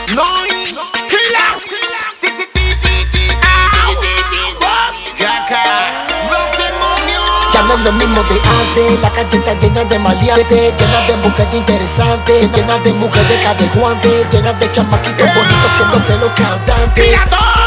Ya no es lo mismo de antes, la calle está llena de maleantes, llena de mujeres interesantes, llena de mujeres cadeguantes, llena de chamaquitos bonitos haciéndose los cantantes.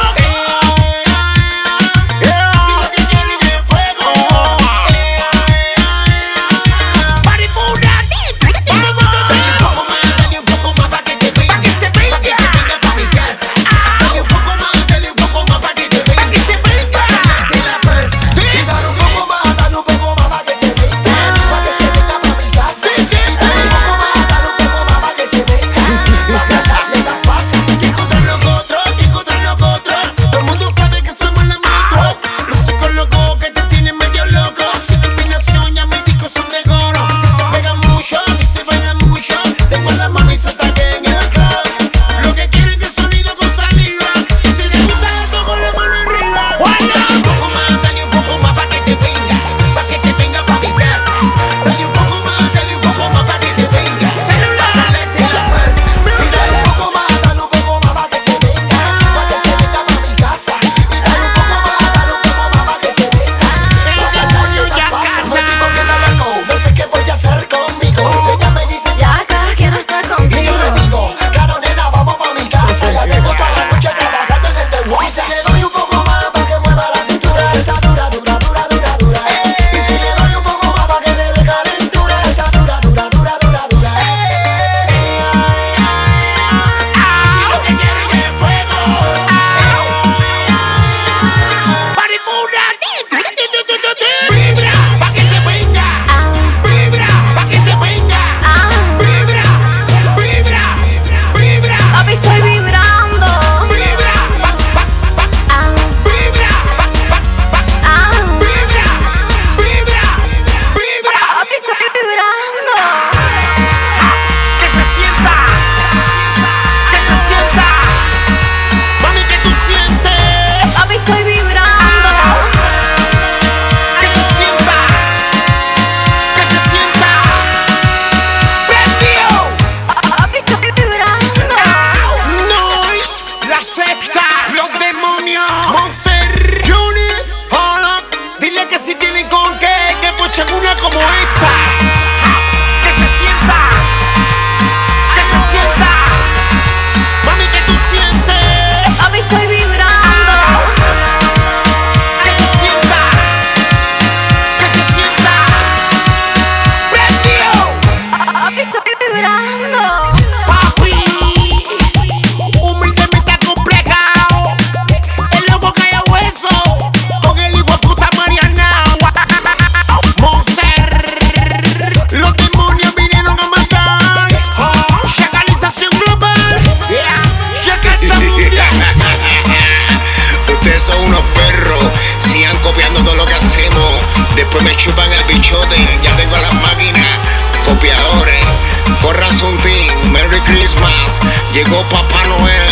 Como esta, que se sienta, mami, que tú sientes, papi, estoy vibrando, que se sienta, prendió, papi, estoy vibrando, papi, humildemente acomplejado, el loco que hay hueso, con el hijo de puta Mariana. Los demonios vinieron a matar. Chacalización global. Ustedes son unos perros. Sigan copiando todo lo que hacemos. Después me chupan el bichote. Ya tengo las máquinas copiadores. Corra un team. Merry Christmas. Llegó Papá Noel.